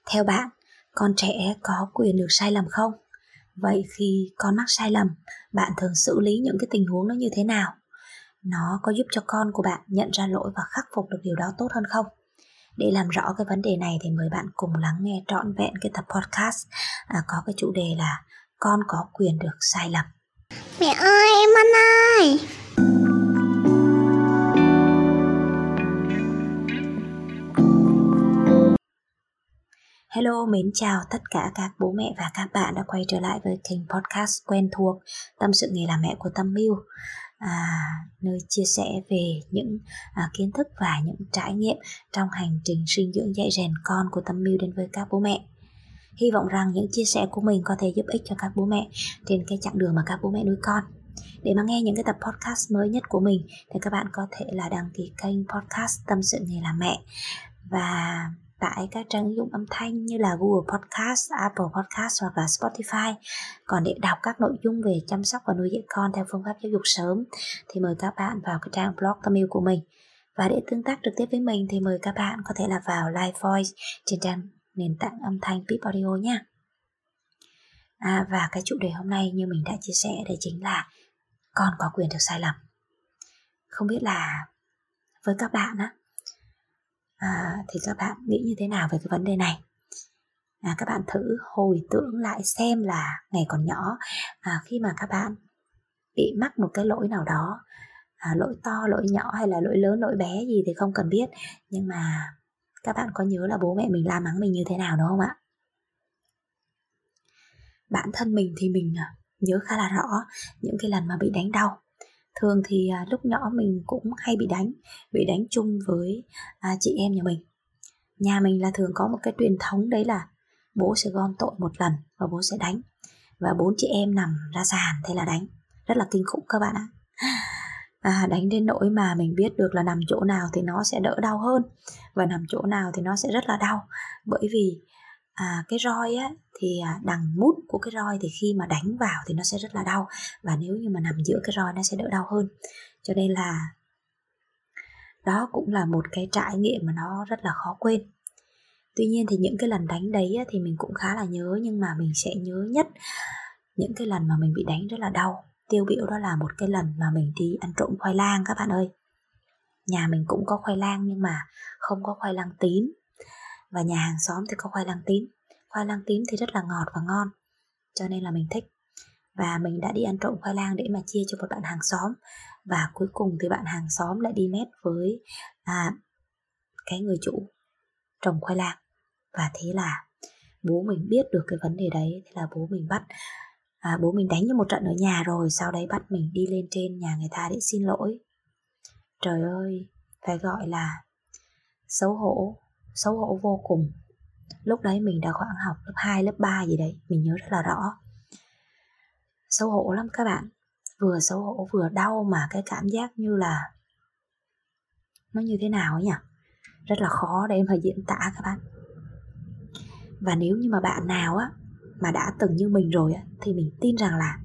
Theo bạn, con trẻ có quyền được sai lầm không? Vậy khi con mắc sai lầm, bạn thường xử lý những cái tình huống đó như thế nào? Nó có giúp cho con của bạn nhận ra lỗi và khắc phục được điều đó tốt hơn không? Để làm rõ cái vấn đề này thì mời bạn cùng lắng nghe trọn vẹn cái tập podcast có cái chủ đề là con có quyền được sai lầm. Mẹ ơi, em ăn ơi. Hello, mến chào tất cả các bố mẹ và các bạn đã quay trở lại với kênh podcast quen thuộc Tâm sự nghề làm mẹ của Tâm Miu, nơi chia sẻ về những kiến thức và những trải nghiệm trong hành trình sinh dưỡng dạy rèn con của Tâm Miu đến với các bố mẹ. Hy vọng rằng những chia sẻ của mình có thể giúp ích cho các bố mẹ trên cái chặng đường mà các bố mẹ nuôi con. Để mà nghe những cái tập podcast mới nhất của mình thì các bạn có thể là đăng ký kênh podcast Tâm sự nghề làm mẹ và tại các trang ứng dụng âm thanh như là Google Podcast, Apple Podcast hoặc là Spotify. Còn để đọc các nội dung về chăm sóc và nuôi dạy con theo phương pháp giáo dục sớm thì mời các bạn vào cái trang blog Tâm Miu của mình. Và để tương tác trực tiếp với mình thì mời các bạn có thể là vào Live Voice trên trang nền tảng âm thanh Pip Audio nha. Và cái chủ đề hôm nay như mình đã chia sẻ đây chính là con có quyền được sai lầm. Không biết là với các bạn thì các bạn nghĩ như thế nào về cái vấn đề này? Các bạn thử hồi tưởng lại xem là ngày còn nhỏ, khi mà các bạn bị mắc một cái lỗi nào đó, lỗi to, lỗi nhỏ hay là lỗi lớn, lỗi bé gì thì không cần biết, nhưng mà các bạn có nhớ là bố mẹ mình la mắng mình như thế nào đúng không ạ? Bản thân mình thì mình nhớ khá là rõ những cái lần mà bị đánh đau. Thường thì lúc nhỏ mình cũng hay bị đánh chung với chị em nhà mình. Nhà mình là thường có một cái truyền thống đấy là bố sẽ gom tội một lần và bố sẽ đánh. Và 4 chị em nằm ra sàn thế là đánh. Rất là kinh khủng các bạn ạ. Đánh đến nỗi mà mình biết được là nằm chỗ nào thì nó sẽ đỡ đau hơn và nằm chỗ nào thì nó sẽ rất là đau. Bởi vì cái roi thì đằng mút của cái roi thì khi mà đánh vào thì nó sẽ rất là đau, và nếu như mà nằm giữa cái roi nó sẽ đỡ đau hơn. Cho nên là đó cũng là một cái trải nghiệm mà nó rất là khó quên. Tuy nhiên thì những cái lần đánh đấy thì mình cũng khá là nhớ, nhưng mà mình sẽ nhớ nhất những cái lần mà mình bị đánh rất là đau. Tiêu biểu đó là một cái lần mà mình đi ăn trộm khoai lang các bạn ơi. Nhà mình cũng có khoai lang nhưng mà không có khoai lang tím, và nhà hàng xóm thì có khoai lang tím. Khoai lang tím thì rất là ngọt và ngon, cho nên là mình thích. Và mình đã đi ăn trộm khoai lang để mà chia cho một bạn hàng xóm. Và cuối cùng thì bạn hàng xóm lại đi mét với cái người chủ trồng khoai lang. Và thế là bố mình biết được cái vấn đề đấy. Thế là bố mình bố mình đánh cho một trận ở nhà rồi, sau đấy bắt mình đi lên trên nhà người ta để xin lỗi. Trời ơi, phải gọi là xấu hổ vô cùng. Lúc đấy mình đã khoảng học lớp 2, lớp 3 gì đấy, mình nhớ rất là rõ. Xấu hổ lắm các bạn. Vừa xấu hổ vừa đau, mà cái cảm giác như là nó như thế nào ấy nhỉ? Rất là khó để mà diễn tả các bạn. Và nếu như mà bạn nào mà đã từng như mình rồi thì mình tin rằng là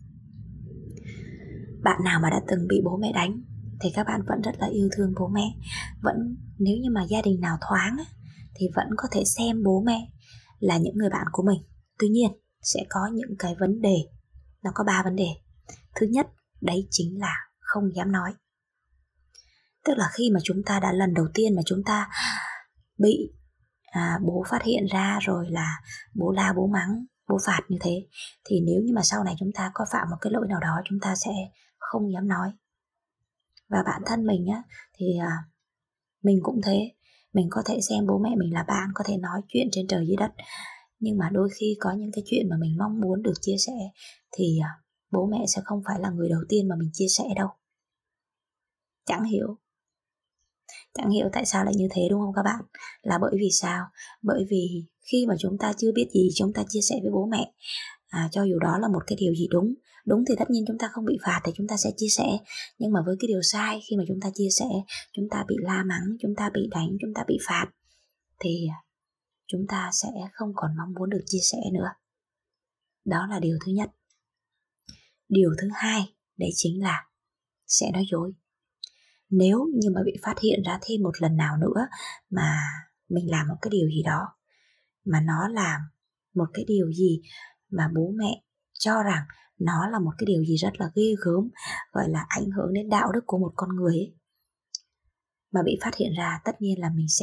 bạn nào mà đã từng bị bố mẹ đánh thì các bạn vẫn rất là yêu thương bố mẹ. Nếu như mà gia đình nào thoáng thì vẫn có thể xem bố mẹ là những người bạn của mình. Tuy nhiên sẽ có những cái vấn đề. Nó có 3 vấn đề. Thứ nhất, đấy chính là không dám nói. Tức là khi mà chúng ta đã lần đầu tiên mà chúng ta bị bố phát hiện ra rồi là bố la, bố mắng, bố phạt như thế, thì nếu như mà sau này chúng ta có phạm một cái lỗi nào đó, chúng ta sẽ không dám nói. Và bản thân mình thì mình cũng thế. Mình có thể xem bố mẹ mình là bạn, có thể nói chuyện trên trời dưới đất, nhưng mà đôi khi có những cái chuyện mà mình mong muốn được chia sẻ thì bố mẹ sẽ không phải là người đầu tiên mà mình chia sẻ đâu. Chẳng hiểu tại sao lại như thế, đúng không các bạn? Là bởi vì sao? Bởi vì khi mà chúng ta chưa biết gì, chúng ta chia sẻ với bố mẹ, cho dù đó là một cái điều gì đúng thì tất nhiên chúng ta không bị phạt thì chúng ta sẽ chia sẻ. Nhưng mà với cái điều sai, khi mà chúng ta chia sẻ, chúng ta bị la mắng, chúng ta bị đánh, chúng ta bị phạt, thì chúng ta sẽ không còn mong muốn được chia sẻ nữa. Đó là điều thứ nhất. Điều thứ hai, đấy chính là sẽ nói dối. Nếu như mà bị phát hiện ra thêm một lần nào nữa mà mình làm một cái điều gì đó, mà nó làm một cái điều gì mà bố mẹ cho rằng nó là một cái điều gì rất là ghê gớm, gọi là ảnh hưởng đến đạo đức của một con người ấy, mà bị phát hiện ra, tất nhiên là mình sẽ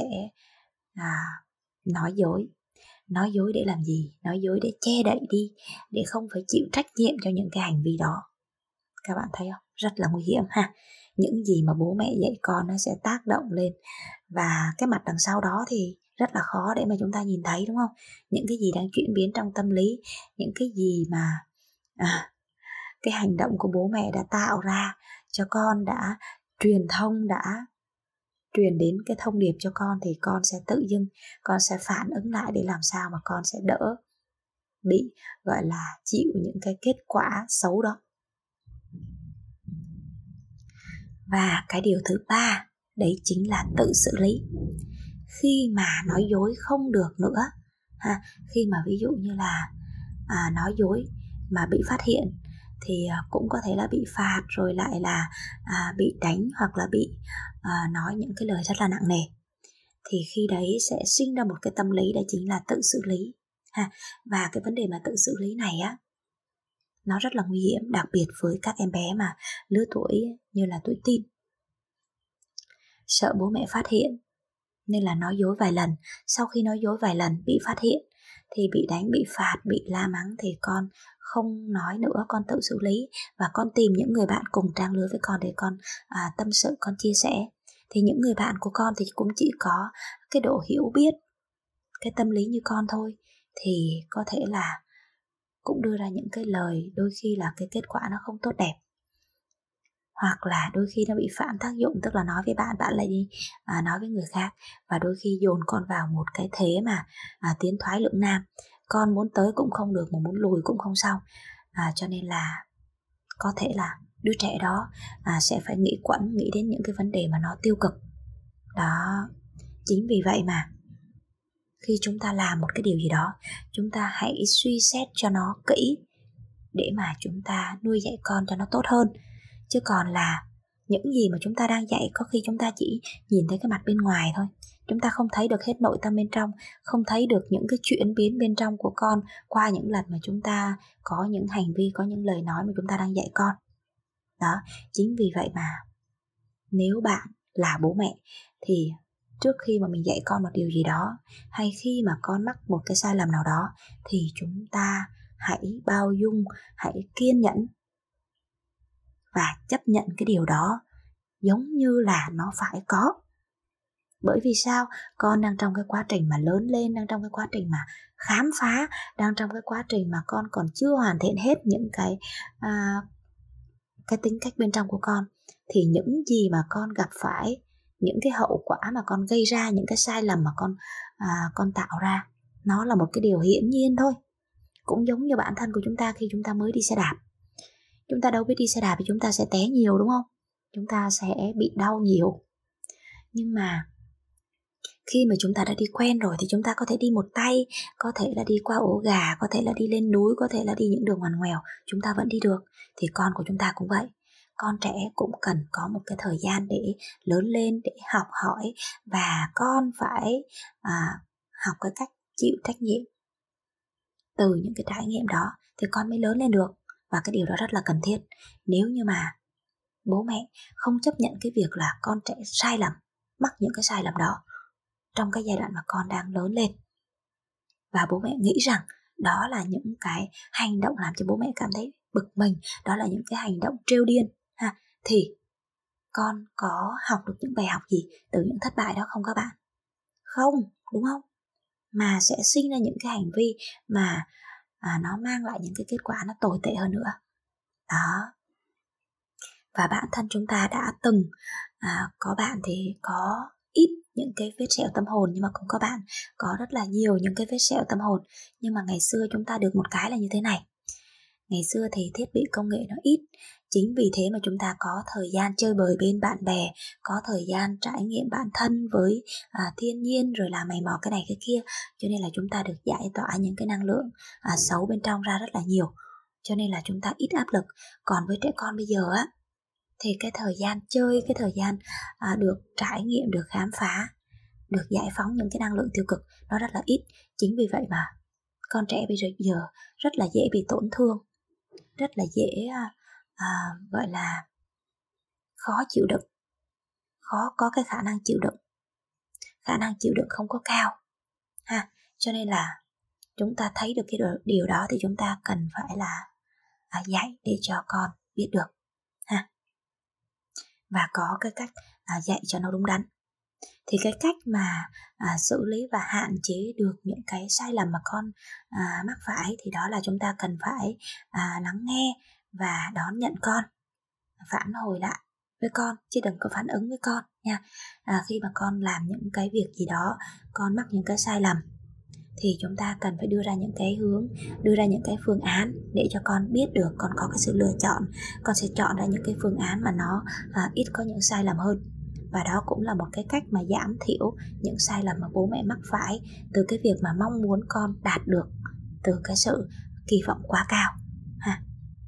nói dối. Nói dối để làm gì? Nói dối để che đậy đi, để không phải chịu trách nhiệm cho những cái hành vi đó. Các bạn thấy không? Rất là nguy hiểm ha. Những gì mà bố mẹ dạy con nó sẽ tác động lên, và cái mặt đằng sau đó thì rất là khó để mà chúng ta nhìn thấy, đúng không? Những cái gì đang chuyển biến trong tâm lý, những cái gì mà cái hành động của bố mẹ đã tạo ra cho con, đã truyền thông, đã truyền đến cái thông điệp cho con, thì con sẽ tự dưng con sẽ phản ứng lại để làm sao mà con sẽ đỡ bị, gọi là chịu những cái kết quả xấu đó. Và cái điều thứ ba, đấy chính là tự xử lý. Khi mà nói dối không được nữa khi mà ví dụ như là nói dối mà bị phát hiện thì cũng có thể là bị phạt, rồi lại là bị đánh, hoặc là bị nói những cái lời rất là nặng nề. Thì khi đấy sẽ sinh ra một cái tâm lý, đấy chính là tự xử lý Và cái vấn đề mà tự xử lý này nó rất là nguy hiểm, đặc biệt với các em bé mà lứa tuổi như là tuổi teen. Sợ bố mẹ phát hiện nên là nói dối vài lần. Sau khi nói dối vài lần bị phát hiện thì bị đánh, bị phạt, bị la mắng, thì con không nói nữa, con tự xử lý và con tìm những người bạn cùng trang lứa với con để con tâm sự, con chia sẻ. Thì những người bạn của con thì cũng chỉ có cái độ hiểu biết, cái tâm lý như con thôi, thì có thể là cũng đưa ra những cái lời đôi khi là cái kết quả nó không tốt đẹp, hoặc là đôi khi nó bị phản tác dụng, tức là nói với bạn, bạn lại đi nói với người khác, và đôi khi dồn con vào một cái thế mà tiến thoái lưỡng nan, con muốn tới cũng không được mà muốn lùi cũng không xong. Cho nên là có thể là đứa trẻ đó sẽ phải nghĩ đến những cái vấn đề mà nó tiêu cực đó. Chính vì vậy mà khi chúng ta làm một cái điều gì đó, chúng ta hãy suy xét cho nó kỹ để mà chúng ta nuôi dạy con cho nó tốt hơn. Chứ còn là những gì mà chúng ta đang dạy, có khi chúng ta chỉ nhìn thấy cái mặt bên ngoài thôi, chúng ta không thấy được hết nội tâm bên trong, không thấy được những cái chuyển biến bên trong của con qua những lần mà chúng ta có những hành vi, có những lời nói mà chúng ta đang dạy con đó. Chính vì vậy mà nếu bạn là bố mẹ thì trước khi mà mình dạy con một điều gì đó, hay khi mà con mắc một cái sai lầm nào đó, thì chúng ta hãy bao dung, hãy kiên nhẫn và chấp nhận cái điều đó giống như là nó phải có. Bởi vì sao? Con đang trong cái quá trình mà lớn lên, đang trong cái quá trình mà khám phá, đang trong cái quá trình mà con còn chưa hoàn thiện hết những cái tính cách bên trong của con. Thì những gì mà con gặp phải, những cái hậu quả mà con gây ra, những cái sai lầm mà con tạo ra, nó là một cái điều hiển nhiên thôi. Cũng giống như bản thân của chúng ta khi chúng ta mới đi xe đạp. Chúng ta đâu biết đi xe đạp thì chúng ta sẽ té nhiều, đúng không? Chúng ta sẽ bị đau nhiều. Nhưng mà khi mà chúng ta đã đi quen rồi thì chúng ta có thể đi một tay, có thể là đi qua ổ gà, có thể là đi lên núi, có thể là đi những đường ngoằn ngoèo, chúng ta vẫn đi được. Thì con của chúng ta cũng vậy. Con trẻ cũng cần có một cái thời gian để lớn lên, để học hỏi, và con phải học cái cách chịu trách nhiệm từ những cái trải nghiệm đó thì con mới lớn lên được. Và cái điều đó rất là cần thiết. Nếu như mà bố mẹ không chấp nhận cái việc là con trẻ sai lầm, mắc những cái sai lầm đó trong cái giai đoạn mà con đang lớn lên, và bố mẹ nghĩ rằng đó là những cái hành động làm cho bố mẹ cảm thấy bực mình, đó là những cái hành động trêu điên thì con có học được những bài học gì từ những thất bại đó không các bạn? Không, đúng không? Mà sẽ sinh ra những cái hành vi mà nó mang lại những cái kết quả nó tồi tệ hơn nữa đó. Và bản thân chúng ta đã từng có bạn thì có ít những cái vết sẹo tâm hồn, nhưng mà cũng có bạn có rất là nhiều những cái vết sẹo tâm hồn. Nhưng mà ngày xưa chúng ta được một cái là như thế này. Ngày xưa thì thiết bị công nghệ nó ít, chính vì thế mà chúng ta có thời gian chơi bời bên bạn bè, có thời gian trải nghiệm bản thân với thiên nhiên, rồi là mày mò cái này cái kia, cho nên là chúng ta được giải tỏa những cái năng lượng xấu bên trong ra rất là nhiều, cho nên là chúng ta ít áp lực. Còn với trẻ con bây giờ thì cái thời gian chơi, cái thời gian được trải nghiệm, được khám phá được giải phóng những cái năng lượng tiêu cực nó rất là ít. Chính vì vậy mà con trẻ bây giờ rất là dễ bị tổn thương, rất là dễ gọi là khó chịu đựng, khó có cái khả năng chịu đựng không có cao ha. Cho nên là chúng ta thấy được cái điều đó thì chúng ta cần phải là dạy để cho con biết được ha, và có cái cách dạy cho nó đúng đắn. Thì cái cách mà xử lý và hạn chế được những cái sai lầm mà con mắc phải thì đó là chúng ta cần phải lắng nghe và đón nhận con, phản hồi lại với con chứ đừng có phản ứng với con nha. Khi mà con làm những cái việc gì đó, con mắc những cái sai lầm thì chúng ta cần phải đưa ra những cái hướng, đưa ra những cái phương án để cho con biết được con có cái sự lựa chọn. Con sẽ chọn ra những cái phương án mà nó ít có những sai lầm hơn. Và đó cũng là một cái cách mà giảm thiểu những sai lầm mà bố mẹ mắc phải từ cái việc mà mong muốn con đạt được từ cái sự kỳ vọng quá cao ha.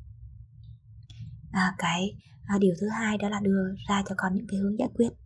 Điều thứ hai đó là đưa ra cho con những cái hướng giải quyết.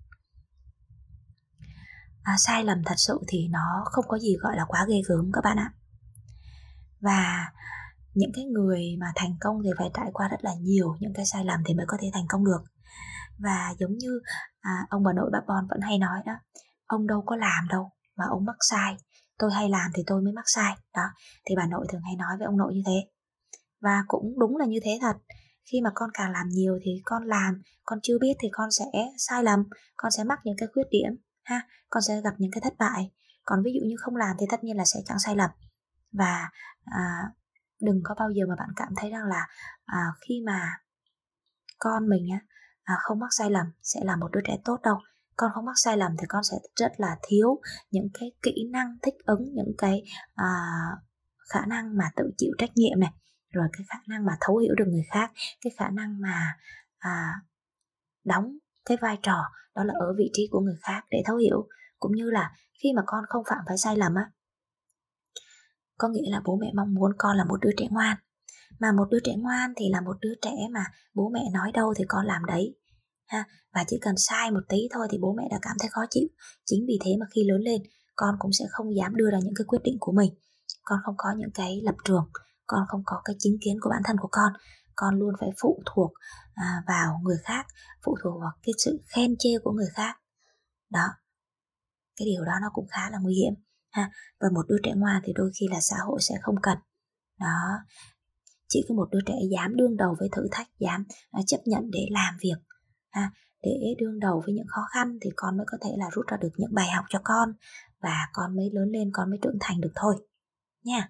Sai lầm thật sự thì nó không có gì gọi là quá ghê gớm các bạn ạ. Và những cái người mà thành công thì phải trải qua rất là nhiều những cái sai lầm thì mới có thể thành công được. Và giống như ông bà nội bà Bon vẫn hay nói đó, ông đâu có làm đâu mà ông mắc sai, tôi hay làm thì tôi mới mắc sai đó. Thì bà nội thường hay nói với ông nội như thế. Và cũng đúng là như thế thật. Khi mà con càng làm nhiều thì con làm, con chưa biết thì con sẽ sai lầm, con sẽ mắc những cái khuyết điểm ha, con sẽ gặp những cái thất bại. Còn ví dụ như không làm thì tất nhiên là sẽ chẳng sai lầm. Và đừng có bao giờ mà bạn cảm thấy rằng là khi mà con mình không mắc sai lầm sẽ là một đứa trẻ tốt đâu. Con không mắc sai lầm thì con sẽ rất là thiếu những cái kỹ năng thích ứng, những cái khả năng mà tự chịu trách nhiệm này, rồi cái khả năng mà thấu hiểu được người khác, cái khả năng mà đóng cái vai trò đó là ở vị trí của người khác để thấu hiểu. Cũng như là khi mà con không phạm phải sai lầm có nghĩa là bố mẹ mong muốn con là một đứa trẻ ngoan. Mà một đứa trẻ ngoan thì là một đứa trẻ mà bố mẹ nói đâu thì con làm đấy ha. Và chỉ cần sai một tí thôi thì bố mẹ đã cảm thấy khó chịu. Chính vì thế mà khi lớn lên con cũng sẽ không dám đưa ra những cái quyết định của mình. Con không có những cái lập trường, con không có cái chính kiến của bản thân của con luôn phải phụ thuộc vào người khác, phụ thuộc vào cái sự khen chê của người khác đó. Cái điều đó nó cũng khá là nguy hiểm ha. Và một đứa trẻ ngoan thì đôi khi là xã hội sẽ không cần đó. Chỉ có một đứa trẻ dám đương đầu với thử thách, dám chấp nhận để làm việc để đương đầu với những khó khăn thì con mới có thể là rút ra được những bài học cho con, và con mới lớn lên, con mới trưởng thành được thôi nha.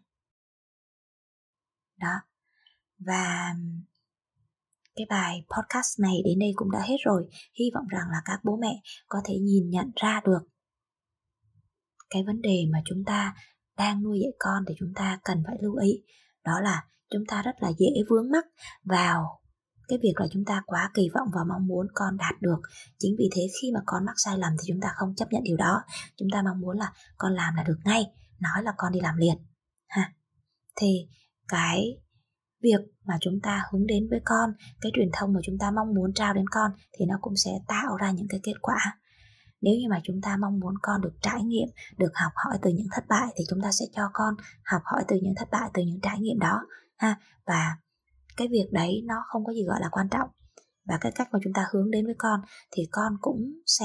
Đó. Và cái bài podcast này đến đây cũng đã hết rồi. Hy vọng rằng là các bố mẹ có thể nhìn nhận ra được cái vấn đề mà chúng ta đang nuôi dạy con thì chúng ta cần phải lưu ý. Đó là chúng ta rất là dễ vướng mắc vào cái việc là chúng ta quá kỳ vọng và mong muốn con đạt được. Chính vì thế khi mà con mắc sai lầm thì chúng ta không chấp nhận điều đó. Chúng ta mong muốn là con làm là được ngay, nói là con đi làm liền ha. Thì cái việc mà chúng ta hướng đến với con, cái truyền thông mà chúng ta mong muốn trao đến con thì nó cũng sẽ tạo ra những cái kết quả. Nếu như mà chúng ta mong muốn con được trải nghiệm, được học hỏi từ những thất bại thì chúng ta sẽ cho con học hỏi từ những thất bại, từ những trải nghiệm đó ha. Và cái việc đấy nó không có gì gọi là quan trọng. Và cái cách mà chúng ta hướng đến với con thì con cũng sẽ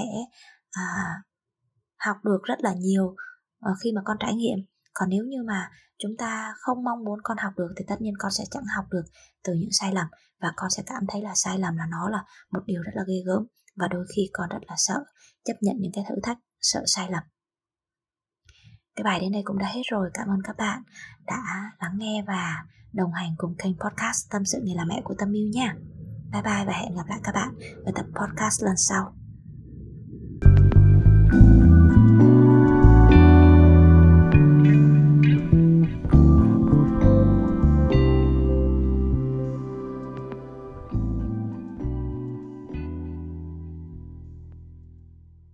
học được rất là nhiều khi mà con trải nghiệm. Còn nếu như mà chúng ta không mong muốn con học được thì tất nhiên con sẽ chẳng học được từ những sai lầm, và con sẽ cảm thấy là sai lầm là nó là một điều rất là ghê gớm, và đôi khi con rất là sợ chấp nhận những cái thử thách, sợ sai lầm. Cái bài đến đây cũng đã hết rồi. Cảm ơn các bạn đã lắng nghe và đồng hành cùng kênh podcast Tâm sự người là mẹ của Tâm Miu nha. Bye bye và hẹn gặp lại các bạn ở tập podcast lần sau.